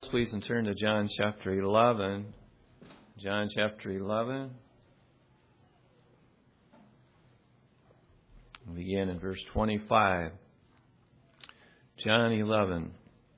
please, and turn to John chapter 11. John chapter 11. We'll begin in verse 25. John 11.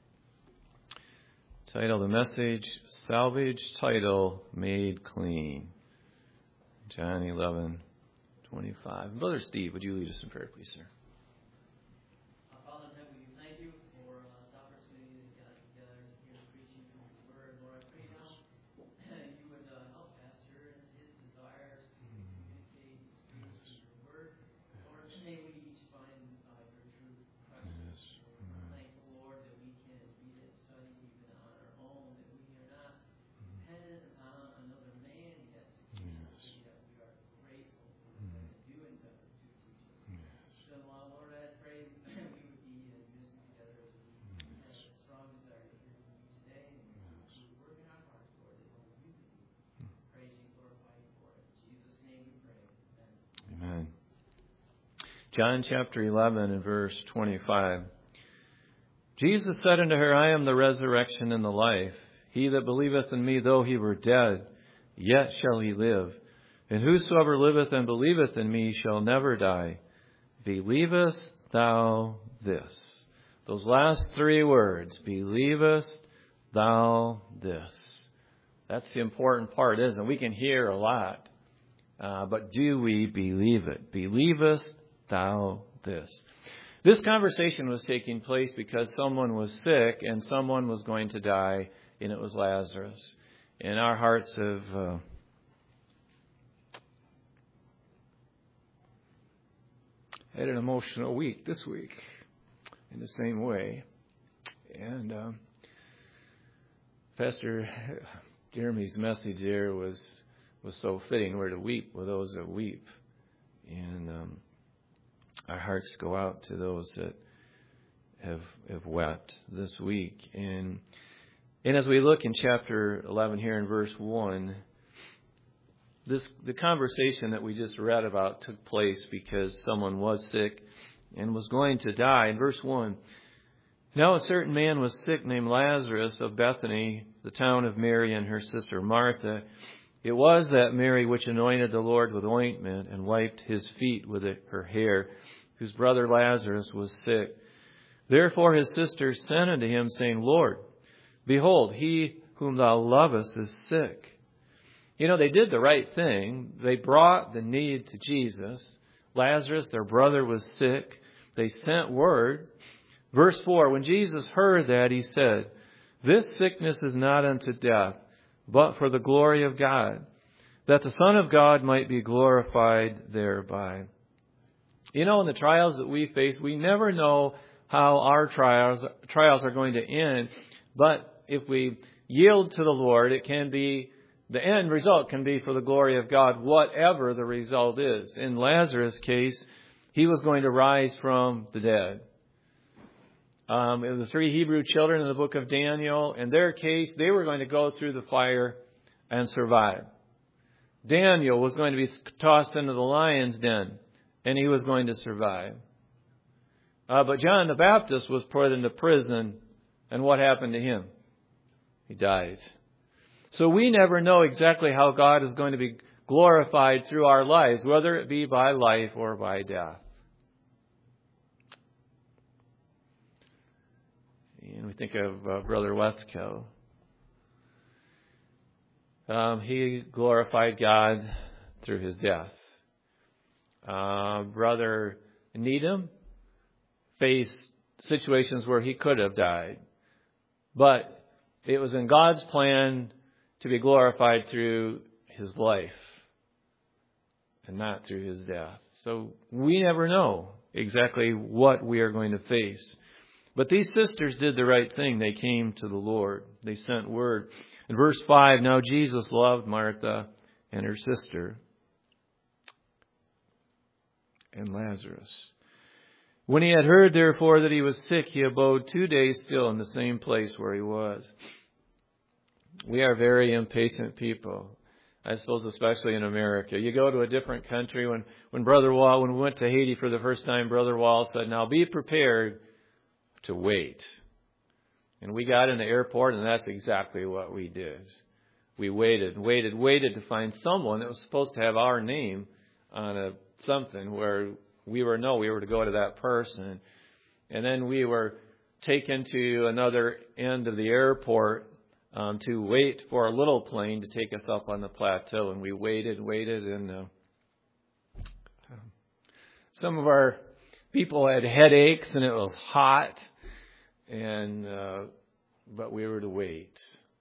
Title of the message, Salvage Title Made Clean. John 11, 25. Brother Steve, would you lead us in prayer, please, sir? Father in heaven, we thank you for this opportunity to get together and hear preaching from your word. Lord, I pray now you would help Pastor and his desires to communicate his truth through your word. Lord, may we each find your truth precious. We're thankful, Lord, that we can read it, study even on our own, that we are not dependent upon another man yet to teach us, yet we are grateful for the doing of it to teach us. So, Lord, I pray we would be in unison together as we have a strong desire to hear from you today, and we work in our hearts, Lord, that only you can do. Praise you, glorify you for it. In Jesus' name we pray. Amen. Amen. John chapter 11 and verse 25. Jesus said unto her, I am the resurrection and the life. He that believeth in me, though he were dead, yet shall he live. And whosoever liveth and believeth in me shall never die. Believest thou this? Those last three words, believest thou this? That's the important part, isn't it? We can hear a lot, but do we believe it? Believest thou this? This conversation was taking place because someone was sick and someone was going to die, and it was Lazarus. And our hearts have had an emotional week this week in the same way. And Pastor Jeremy's message there was so fitting. We're to weep with those that weep. And our hearts go out to those that have wept this week. And as we look in chapter 11 here in verse 1, the conversation that we just read about took place because someone was sick and was going to die. In verse 1, now a certain man was sick named Lazarus of Bethany, the town of Mary and her sister Martha. It was that Mary which anointed the Lord with ointment and wiped his feet with her hair, whose brother Lazarus was sick. Therefore his sister sent unto him, saying, Lord, behold, he whom thou lovest is sick. You know, they did the right thing. They brought the need to Jesus. Lazarus, their brother, was sick. They sent word. Verse 4, when Jesus heard that, he said, this sickness is not unto death, but for the glory of God, that the Son of God might be glorified thereby. You know, in the trials that we face, we never know how our trials are going to end. But if we yield to the Lord, it can be, the end result can be for the glory of God, whatever the result is. In Lazarus' case, he was going to rise from the dead. The three Hebrew children in the book of Daniel, in their case, they were going to go through the fire and survive. Daniel was going to be tossed into the lion's den, and he was going to survive. But John the Baptist was put into prison, and what happened to him? He died. So we never know exactly how God is going to be glorified through our lives, whether it be by life or by death. And we think of Brother Westco. He glorified God through his death. Brother Needham faced situations where he could have died. But it was in God's plan to be glorified through his life and not through his death. So we never know exactly what we are going to face. But these sisters did the right thing. They came to the Lord. They sent word. In verse 5, now Jesus loved Martha and her sister and Lazarus. When he had heard, therefore, that he was sick, he abode 2 days still in the same place where he was. We are very impatient people. I suppose especially in America. You go to a different country. When we went to Haiti for the first time, Brother Wall said, now be prepared to wait. And we got in the airport, and that's exactly what we did. We waited to find someone that was supposed to have our name on something where we were to go to that person. And then we were taken to another end of the airport to wait for a little plane to take us up on the plateau. And we waited, and some of our people had headaches, and it was hot. And but we were to wait.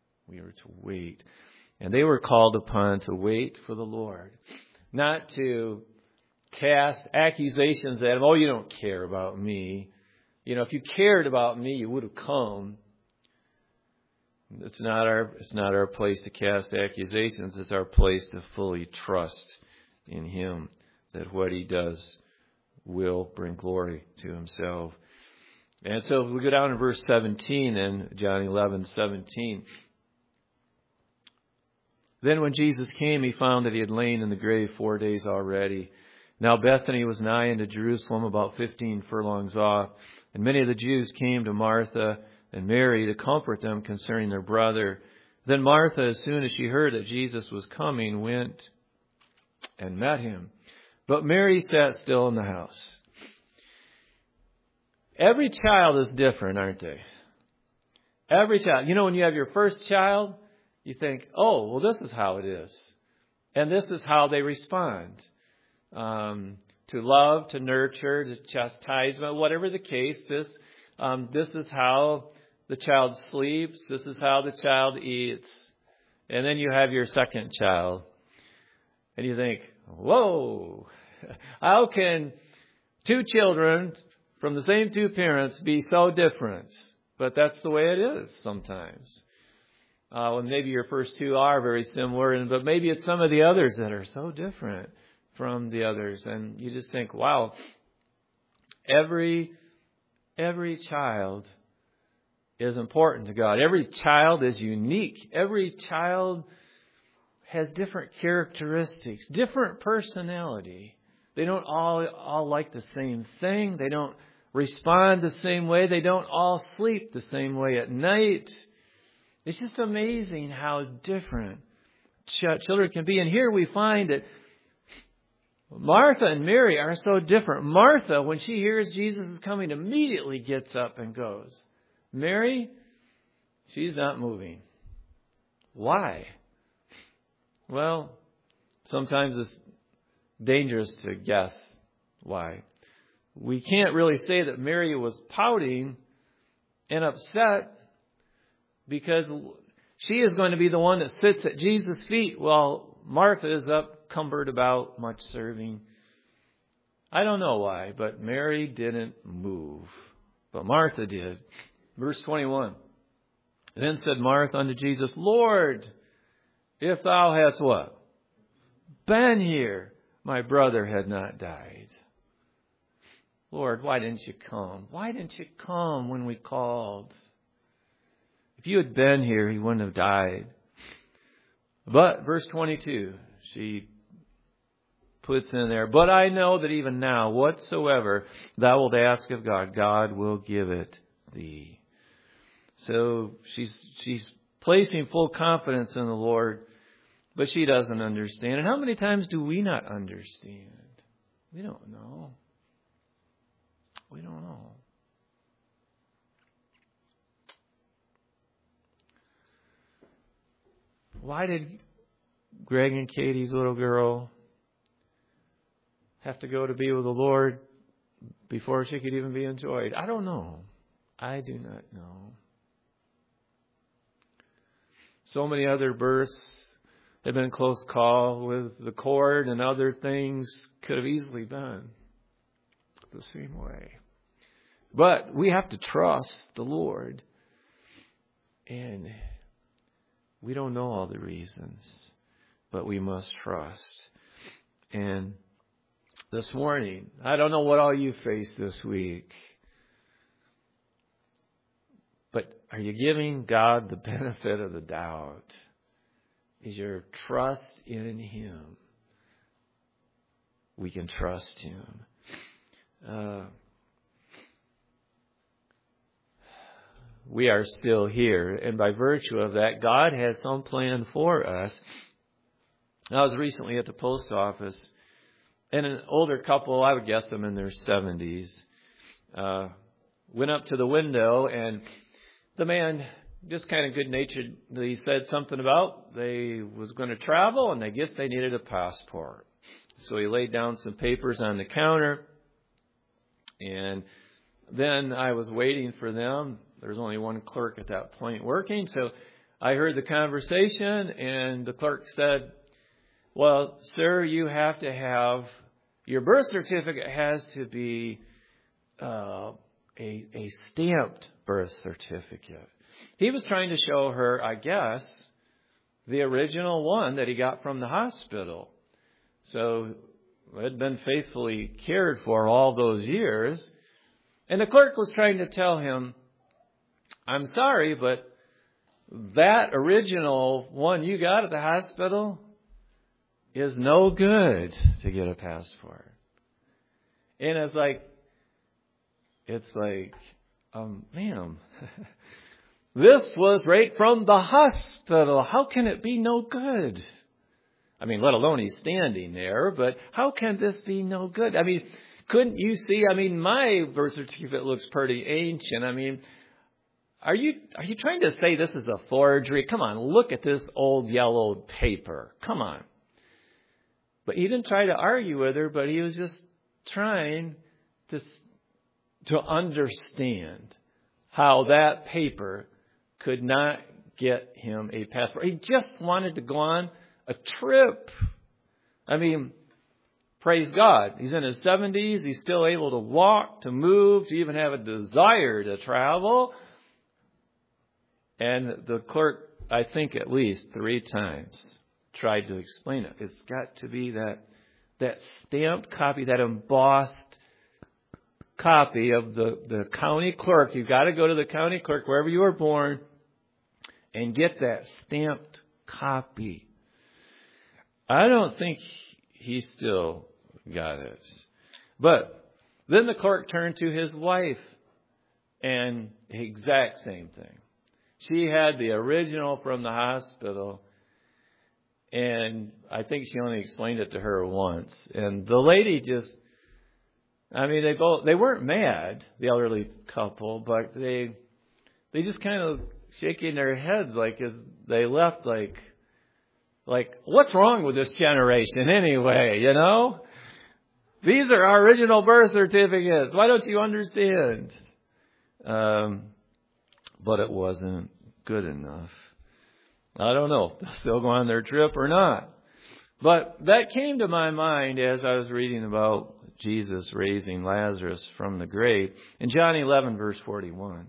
And they were called upon to wait for the Lord. Not to cast accusations at him. Oh, you don't care about me. If you cared about me, you would have come. It's not our place to cast accusations. It's our place to fully trust in Him, that what He does will bring glory to Himself. And so if we go down to verse 17 in John 11:17. Then when Jesus came, He found that He had lain in the grave 4 days already. Now Bethany was nigh unto Jerusalem, about 15 furlongs off. And many of the Jews came to Martha and Mary to comfort them concerning their brother. Then Martha, as soon as she heard that Jesus was coming, went and met Him. But Mary sat still in the house. Every child is different, aren't they? Every child. When you have your first child, you think, oh, well, this is how it is. And this is how they respond. To love, to nurture, to chastisement, whatever the case, this is how the child sleeps. This is how the child eats. And then you have your second child. And you think, whoa, how can two children from the same two parents be so different? But that's the way it is sometimes. Well, maybe your first two are very similar, but maybe it's some of the others that are so different from the others. And you just think, wow, every child is important to God. Every child is unique. Every child has different characteristics, different personality. They don't all like the same thing. They don't respond the same way. They don't all sleep the same way at night. It's just amazing how different children can be. And here we find that Martha and Mary are so different. Martha, when she hears Jesus is coming, immediately gets up and goes. Mary, she's not moving. Why? Well, sometimes it's dangerous to guess why. We can't really say that Mary was pouting and upset because she is going to be the one that sits at Jesus' feet while Martha is up cumbered about, much serving. I don't know why, but Mary didn't move. But Martha did. Verse 21. Then said Martha unto Jesus, Lord, if thou hadst what? Been here, my brother had not died. Lord, why didn't you come? Why didn't you come when we called? If you had been here, he wouldn't have died. But, verse 22, she puts in there, but I know that even now, whatsoever thou wilt ask of God, God will give it thee. So she's placing full confidence in the Lord, but she doesn't understand. And how many times do we not understand? We don't know. We don't know. Why did Greg and Katie's little girl have to go to be with the Lord before she could even be enjoyed? I don't know. I do not know. So many other births have been close call with the cord, and other things could have easily been the same way. But we have to trust the Lord. And we don't know all the reasons, but we must trust. And this morning, I don't know what all you faced this week, but are you giving God the benefit of the doubt? Is your trust in Him? We can trust Him. we are still here. And by virtue of that, God has some plan for us. I was recently at the post office, and an older couple, I would guess them in their 70s, went up to the window, and the man just kind of good-naturedly said something about they was going to travel, and I guess they needed a passport. So he laid down some papers on the counter, and then I was waiting for them. There was only one clerk at that point working, so I heard the conversation, and the clerk said, "Well, sir, you have to have, your birth certificate has to be a stamped birth certificate." He was trying to show her, I guess, the original one that he got from the hospital. So it had been faithfully cared for all those years. And the clerk was trying to tell him, "I'm sorry, but that original one you got at the hospital is no good to get a passport." And it's like, ma'am, this was right from the hospital. How can it be no good? I mean, let alone he's standing there, but how can this be no good? I mean, couldn't you see? I mean, my birth certificate looks pretty ancient. I mean, are you trying to say this is a forgery? Come on, look at this old yellow paper. Come on. But he didn't try to argue with her, but he was just trying to understand how that paper could not get him a passport. He just wanted to go on a trip. I mean, praise God. He's in his 70s. He's still able to walk, to move, to even have a desire to travel. And the clerk, I think at least 3 times, tried to explain it. It's got to be that stamped copy, that embossed copy of the county clerk. You've got to go to the county clerk wherever you were born and get that stamped copy. I don't think he still got it. But then the clerk turned to his wife, and the exact same thing. She had the original from the hospital, and I think she only explained it to her once. And the lady just, I mean, they weren't mad, the elderly couple, but they just kind of shaking their heads like as they left, like, what's wrong with this generation anyway, you know? These are our original birth certificates. Why don't you understand? But it wasn't good enough. I don't know if they'll still go on their trip or not. But that came to my mind as I was reading about Jesus raising Lazarus from the grave. In John 11, verse 41.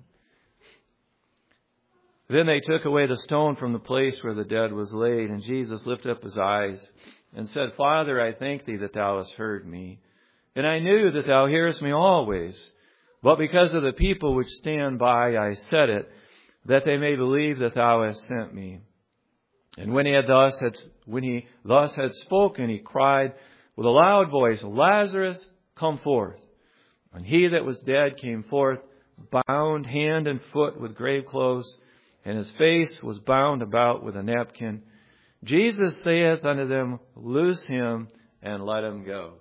Then they took away the stone from the place where the dead was laid, and Jesus lifted up his eyes and said, "Father, I thank thee that thou hast heard me. And I knew that thou hearest me always. But because of the people which stand by, I said it, that they may believe that thou hast sent me." And when he thus had spoken, he cried with a loud voice, "Lazarus, come forth." And he that was dead came forth, bound hand and foot with grave clothes, and his face was bound about with a napkin. Jesus saith unto them, "Loose him and let him go."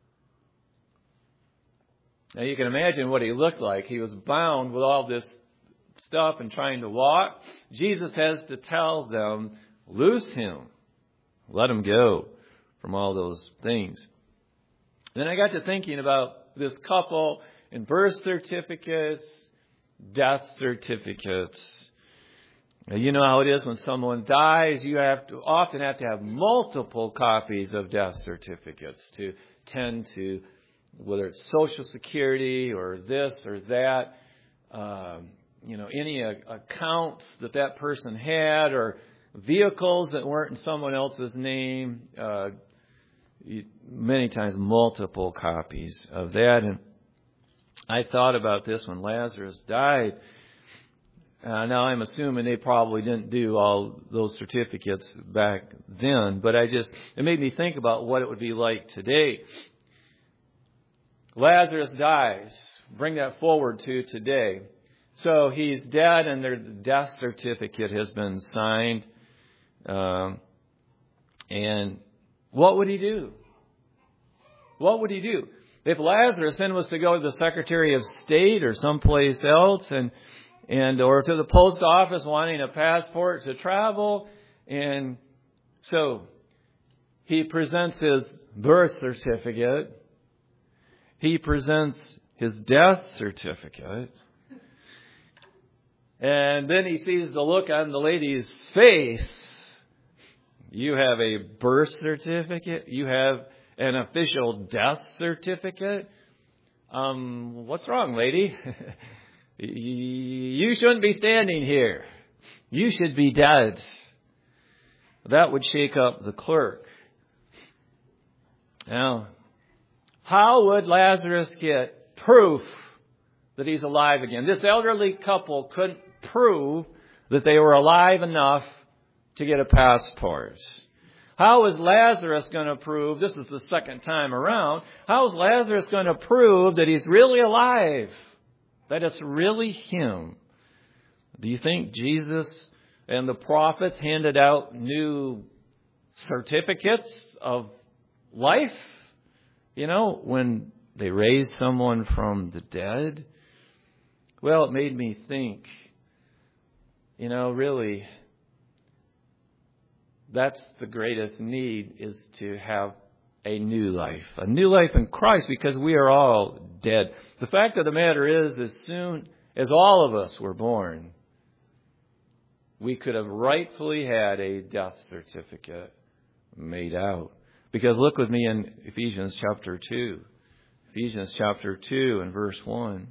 Now you can imagine what he looked like. He was bound with all this stuff and trying to walk. Jesus has to tell them, loose him. Let him go from all those things. Then I got to thinking about this couple and birth certificates, death certificates. Now, you know how it is when someone dies, you often have to have multiple copies of death certificates to tend to, whether it's Social Security or this or that, any accounts that person had or vehicles that weren't in someone else's name. Many times multiple copies of that. And I thought about this when Lazarus died. Now I'm assuming they probably didn't do all those certificates back then, but it made me think about what it would be like today. Lazarus dies. Bring that forward to today. So he's dead, and their death certificate has been signed. And what would he do? What would he do? If Lazarus then was to go to the Secretary of State or someplace else or to the post office wanting a passport to travel, and so he presents his birth certificate, he presents his death certificate, and then he sees the look on the lady's face. You have a birth certificate? You have an official death certificate? What's wrong, lady? You shouldn't be standing here. You should be dead. That would shake up the clerk. Now, how would Lazarus get proof that he's alive again? This elderly couple couldn't prove that they were alive enough to get a passport. How is Lazarus going to prove, this is the second time around, how is Lazarus going to prove that he's really alive? That it's really him? Do you think Jesus and the prophets handed out new certificates of life? You know, when they raised someone from the dead? Well, it made me think, really, that's the greatest need, is to have a new life in Christ, because we are all dead. The fact of the matter is, as soon as all of us were born, we could have rightfully had a death certificate made out. Because look with me in Ephesians chapter 2. Ephesians chapter 2 and verse 1.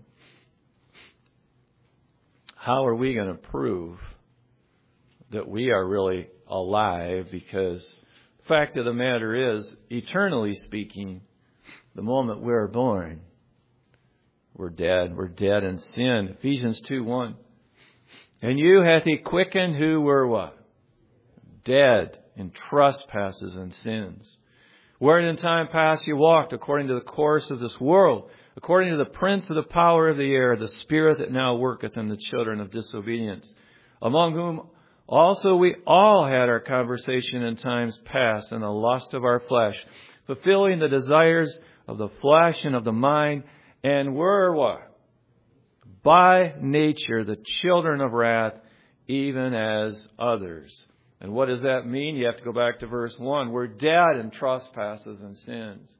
How are we going to prove that we are really alive? Because the fact of the matter is, eternally speaking, the moment we're born, we're dead. We're dead in sin. Ephesians 2:1. And you hath he quickened who were what? Dead in trespasses and sins, wherein in time past you walked according to the course of this world, according to the prince of the power of the air, the spirit that now worketh in the children of disobedience, among whom also we all had our conversation in times past in the lust of our flesh, fulfilling the desires of the flesh and of the mind, and were what? By nature the children of wrath, even as others. And what does that mean? You have to go back to verse 1. We're dead in trespasses and sins.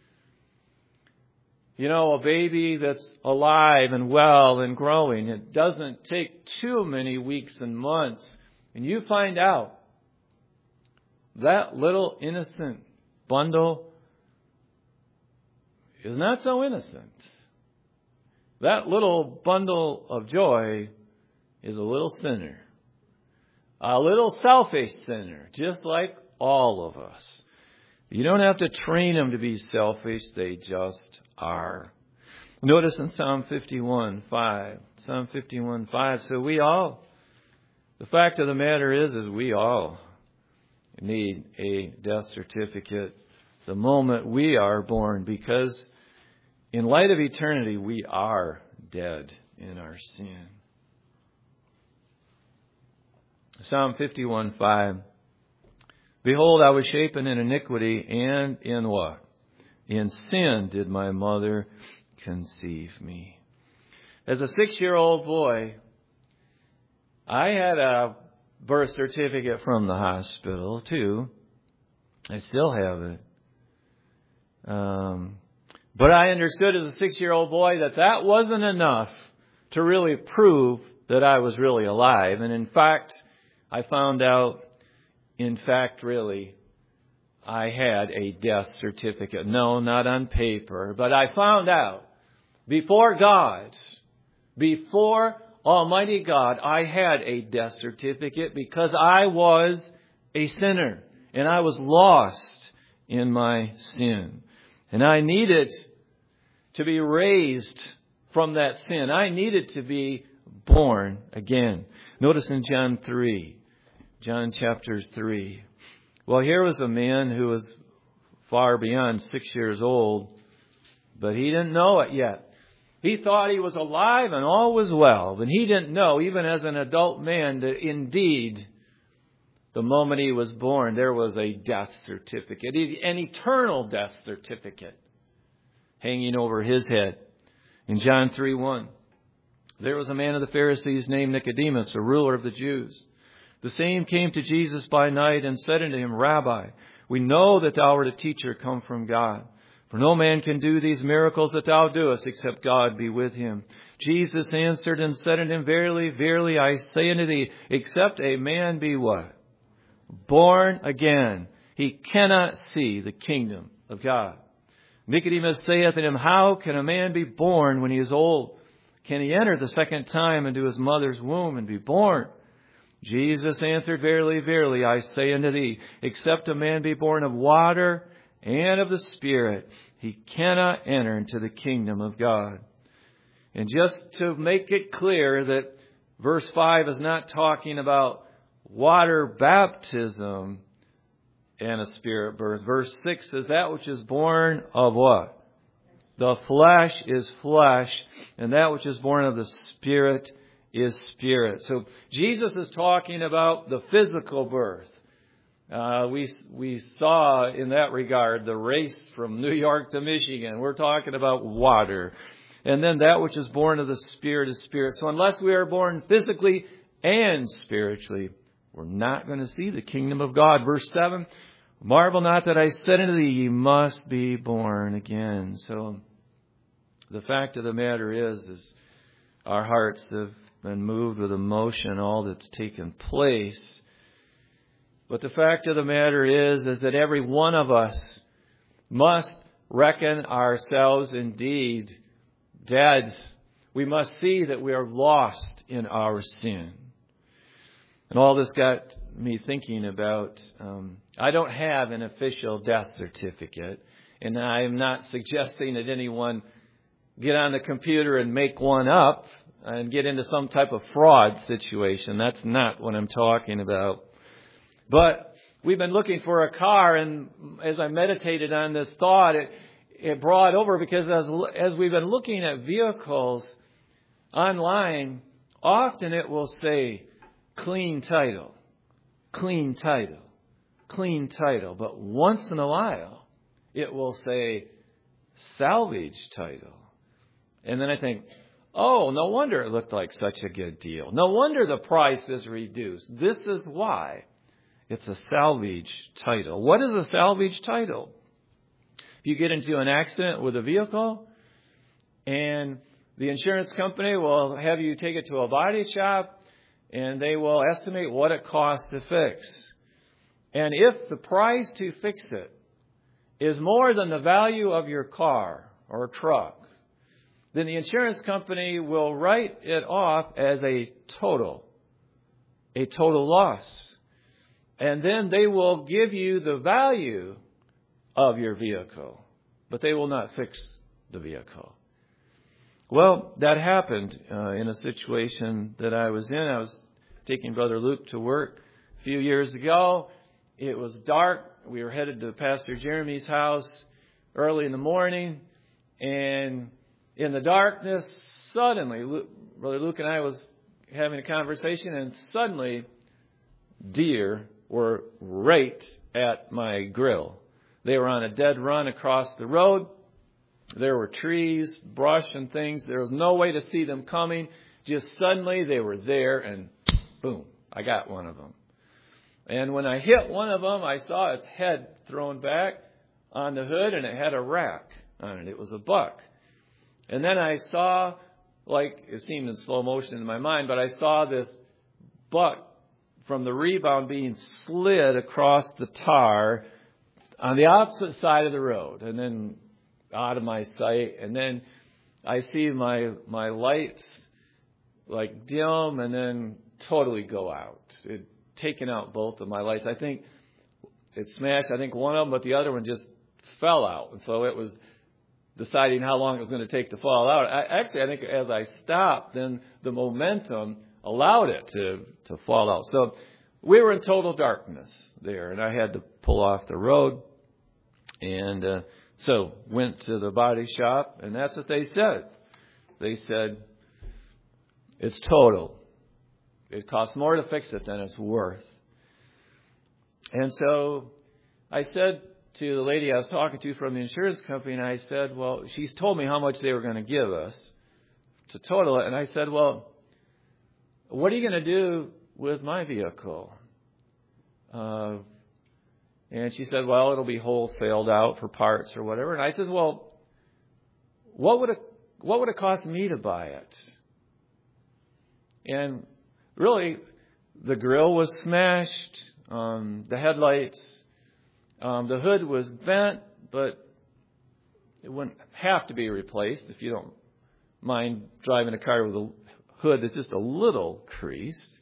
A baby that's alive and well and growing, it doesn't take too many weeks and months, and you find out that little innocent bundle is not so innocent. That little bundle of joy is a little sinner. A little selfish sinner, just like all of us. You don't have to train them to be selfish. They just are. Notice in Psalm 51:5. Psalm 51:5. So the fact of the matter is we all need a death certificate the moment we are born, because in light of eternity, we are dead in our sin. Psalm 51:5. Behold, I was shapen in iniquity, and in what? In sin did my mother conceive me. As a 6-year-old boy, I had a birth certificate from the hospital too. I still have it. But I understood as a 6-year-old boy that wasn't enough to really prove that I was really alive. And in fact, I found out, really, I had a death certificate. No, not on paper. But I found out before God, before Almighty God, I had a death certificate because I was a sinner and I was lost in my sin. And I needed to be raised from that sin. I needed to be born again. Notice in John chapter 3. Well, here was a man who was far beyond 6 years old, but he didn't know it yet. He thought he was alive and all was well. But he didn't know, even as an adult man, that indeed, the moment he was born, there was a death certificate, an eternal death certificate hanging over his head. In John 3:1, there was a man of the Pharisees named Nicodemus, a ruler of the Jews. The same came to Jesus by night and said unto him, Rabbi, we know that thou art a teacher come from God. For no man can do these miracles that thou doest, except God be with him. Jesus answered and said unto him, Verily, verily, I say unto thee, except a man be what? Born again, he cannot see the kingdom of God. Nicodemus saith unto him, How can a man be born when he is old? Can he enter the second time into his mother's womb and be born? Jesus answered, Verily, verily, I say unto thee, except a man be born of water and of the Spirit, he cannot enter into the kingdom of God. And just to make it clear that verse 5 is not talking about water baptism and a spirit birth. Verse 6 says that which is born of what? The flesh is flesh, and that which is born of the Spirit is spirit. So Jesus is talking about the physical birth. We saw in that regard the race from New York to Michigan. We're talking about water. And then that which is born of the Spirit is spirit. So unless we are born physically and spiritually, we're not going to see the kingdom of God. Verse 7, marvel not that I said unto thee, ye must be born again. So the fact of the matter is our hearts have been moved with emotion, all that's taken place. But the fact of the matter is that every one of us must reckon ourselves indeed dead. We must see that we are lost in our sin. And all this got me thinking about, I don't have an official death certificate, and I'm not suggesting that anyone get on the computer and make one up and get into some type of fraud situation. That's not what I'm talking about. But we've been looking for a car, and as I meditated on this thought, it brought over, because as we've been looking at vehicles online, often it will say clean title, clean title, clean title. But once in a while, it will say salvage title. And then I think, oh, no wonder it looked like such a good deal. No wonder the price is reduced. This is why it's a salvage title. What is a salvage title? If you get into an accident with a vehicle and the insurance company will have you take it to a body shop and they will estimate what it costs to fix. And if the price to fix it is more than the value of your car or truck, then the insurance company will write it off as a total loss. And then they will give you the value of your vehicle, but they will not fix the vehicle. Well, that happened in a situation that I was in. I was taking Brother Luke to work a few years ago. It was dark. We were headed to Pastor Jeremy's house early in the morning, and in the darkness, suddenly, Brother Luke and I was having a conversation, and suddenly deer were right at my grill. They were on a dead run across the road. There were trees, brush, and things. There was no way to see them coming. Just suddenly they were there, and boom, I got one of them. And when I hit one of them, I saw its head thrown back on the hood, and it had a rack on it. It was a buck. And then I saw, like it seemed in slow motion in my mind, but I saw this buck from the rebound being slid across the tar on the opposite side of the road, and then out of my sight. And then I see my lights like dim and then totally go out. It taken out both of my lights. I think it smashed, one of them, but the other one just fell out. And so it was deciding how long it was going to take to fall out. I think as I stopped, then the momentum allowed it to fall out. So we were in total darkness there, and I had to pull off the road. And so went to the body shop, and that's what they said. They said, it's total. It costs more to fix it than it's worth. And so I said to the lady I was talking to from the insurance company, and I said, well, she's told me how much they were going to give us to total it. And I said, well, what are you going to do with my vehicle? And she said, well, it'll be wholesaled out for parts or whatever. And I said, well, what would it cost me to buy it? And really, the grill was smashed, the headlights, the hood was bent, but it wouldn't have to be replaced if you don't mind driving a car with a hood that's just a little creased.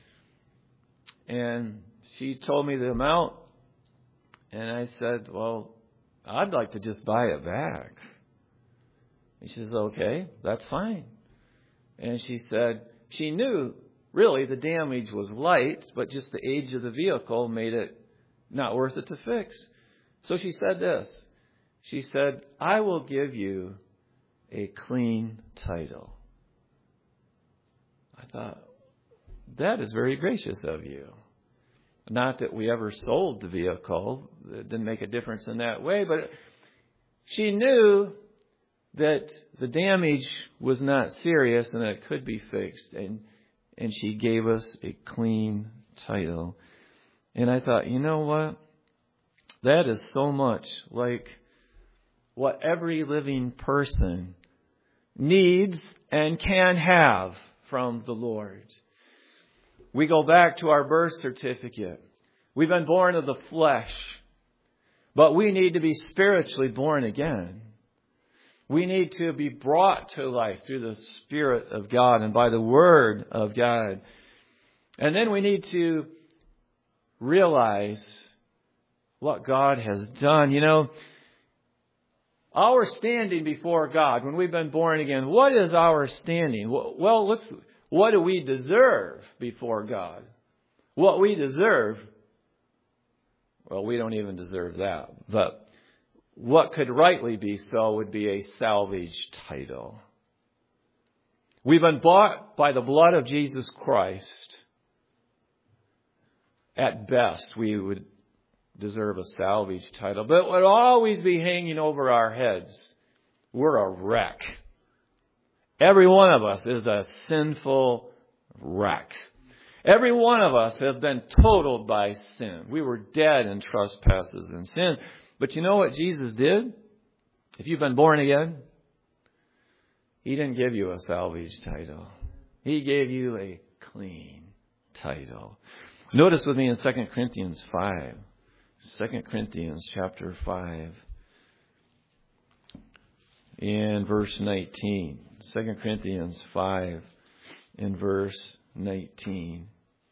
And she told me the amount, and I said, well, I'd like to just buy it back. And she says, okay, that's fine. And she said she knew really the damage was light, but just the age of the vehicle made it not worth it to fix. So she said this. She said, I will give you a clean title. I thought, that is very gracious of you. Not that we ever sold the vehicle. It didn't make a difference in that way. But she knew that the damage was not serious and that it could be fixed. And she gave us a clean title. And I thought, you know what? That is so much like what every living person needs and can have from the Lord. We go back to our birth certificate. We've been born of the flesh, but we need to be spiritually born again. We need to be brought to life through the Spirit of God and by the Word of God. And then we need to realize what God has done. You know, our standing before God, when we've been born again, what is our standing? Well, what do we deserve before God? What we deserve, well, we don't even deserve that. But what could rightly be so would be a salvage title. We've been bought by the blood of Jesus Christ. At best, we would deserve a salvage title. But it would always be hanging over our heads. We're a wreck. Every one of us is a sinful wreck. Every one of us have been totaled by sin. We were dead in trespasses and sins. But you know what Jesus did? If you've been born again, He didn't give you a salvage title. He gave you a clean title. Notice with me in 2 Corinthians 5. 2 Corinthians chapter 5. In verse 19. 2 Corinthians 5 in verse 19.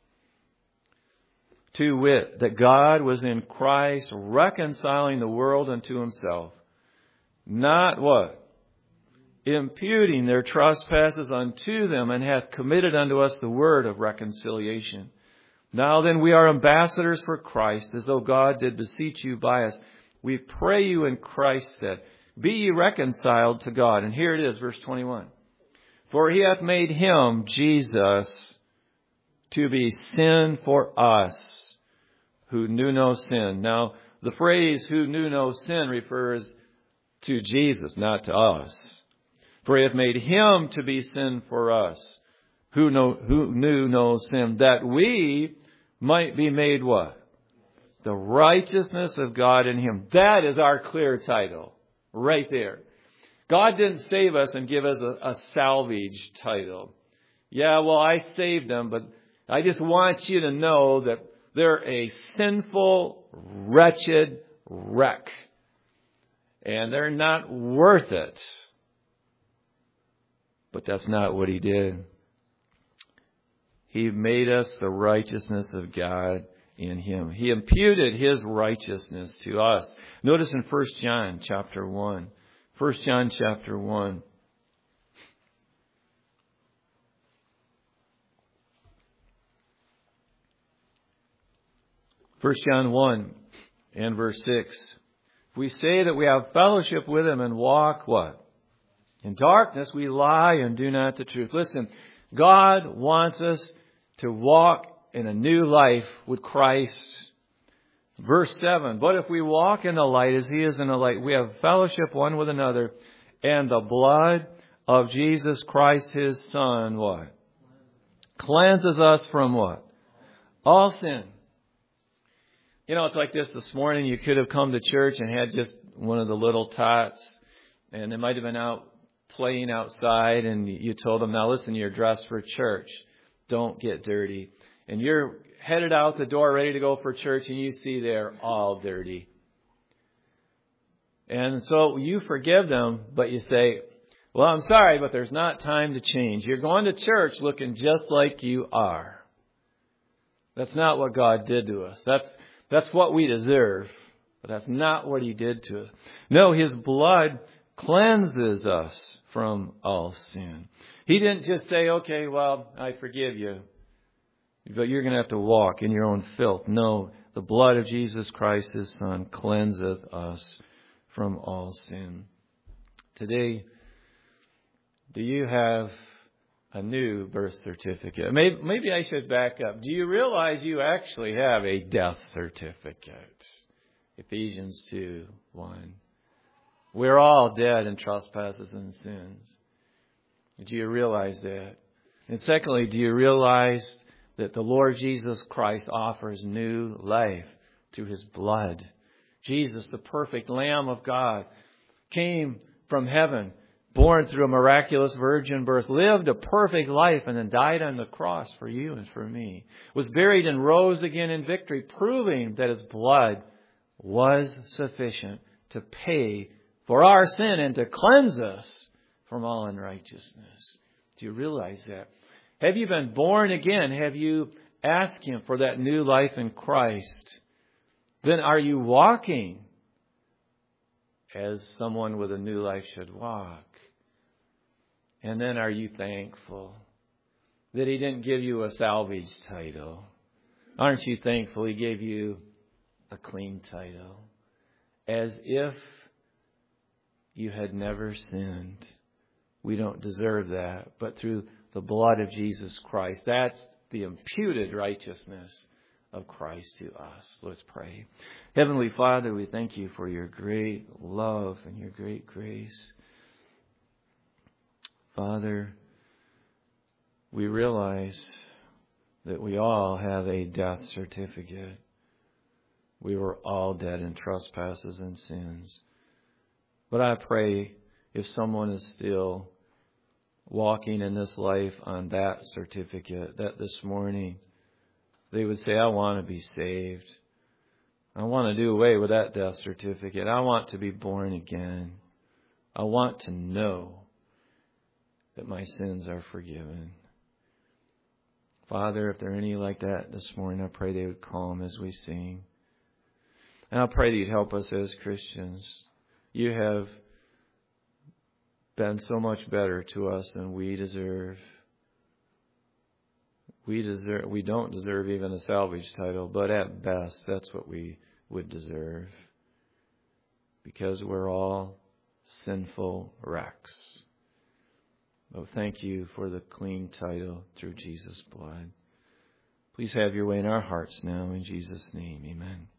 To wit, that God was in Christ reconciling the world unto Himself. Not what? Imputing their trespasses unto them, and hath committed unto us the word of reconciliation. Now then we are ambassadors for Christ, as though God did beseech you by us. We pray you in Christ's stead. Be ye reconciled to God. And here it is, verse 21. For He hath made Him, Jesus, to be sin for us, who knew no sin. Now, the phrase who knew no sin refers to Jesus, not to us. For He hath made Him to be sin for us, who knew no sin, that we might be made what? The righteousness of God in Him. That is our clear title. Right there. God didn't save us and give us a salvage title. Yeah, well, I saved them, but I just want you to know that they're a sinful, wretched wreck. And they're not worth it. But that's not what He did. He made us the righteousness of God in Him. He imputed His righteousness to us. Notice in 1 John chapter 1. 1 John chapter 1. First John 1 and verse 6. If we say that we have fellowship with Him and walk what? In darkness we lie and do not the truth. Listen, God wants us to walk in a new life with Christ. Verse 7, but if we walk in the light as He is in the light, we have fellowship one with another, and the blood of Jesus Christ, His Son, what? Cleanses us from what? All sin. You know, it's like this morning. You could have come to church and had just one of the little tots, and they might have been out playing outside, and you told them, now listen, you're dressed for church. Don't get dirty. And you're headed out the door ready to go for church, and you see they're all dirty. And so you forgive them, but you say, well, I'm sorry, but there's not time to change. You're going to church looking just like you are. That's not what God did to us. That's what we deserve. But that's not what He did to us. No, His blood cleanses us from all sin. He didn't just say, okay, well, I forgive you, but you're going to have to walk in your own filth. No, the blood of Jesus Christ, His Son, cleanseth us from all sin. Today, do you have a new birth certificate? Maybe I should back up. Do you realize you actually have a death certificate? Ephesians 2:1. We're all dead in trespasses and sins. Do you realize that? And secondly, do you realize that the Lord Jesus Christ offers new life through His blood? Jesus, the perfect Lamb of God, came from heaven, born through a miraculous virgin birth, lived a perfect life, and then died on the cross for you and for me. Was buried and rose again in victory, proving that His blood was sufficient to pay for our sin and to cleanse us from all unrighteousness. Do you realize that? Have you been born again? Have you asked Him for that new life in Christ? Then are you walking as someone with a new life should walk? And then are you thankful that He didn't give you a salvage title? Aren't you thankful He gave you a clean title? As if you had never sinned. We don't deserve that. But through the blood of Jesus Christ, that's the imputed righteousness of Christ to us. Let's pray. Heavenly Father, we thank You for Your great love and Your great grace. Father, we realize that we all have a death certificate. We were all dead in trespasses and sins. But I pray if someone is still walking in this life on that certificate, that this morning they would say, I want to be saved. I want to do away with that death certificate. I want to be born again. I want to know that my sins are forgiven. Father, if there are any like that this morning, I pray they would come as we sing. And I pray that You'd help us as Christians. You have been so much better to us than we deserve. We don't deserve even a salvage title, but at best, that's what we would deserve. Because we're all sinful wrecks. Oh, thank You for the clean title through Jesus' blood. Please have Your way in our hearts now. In Jesus' name, amen.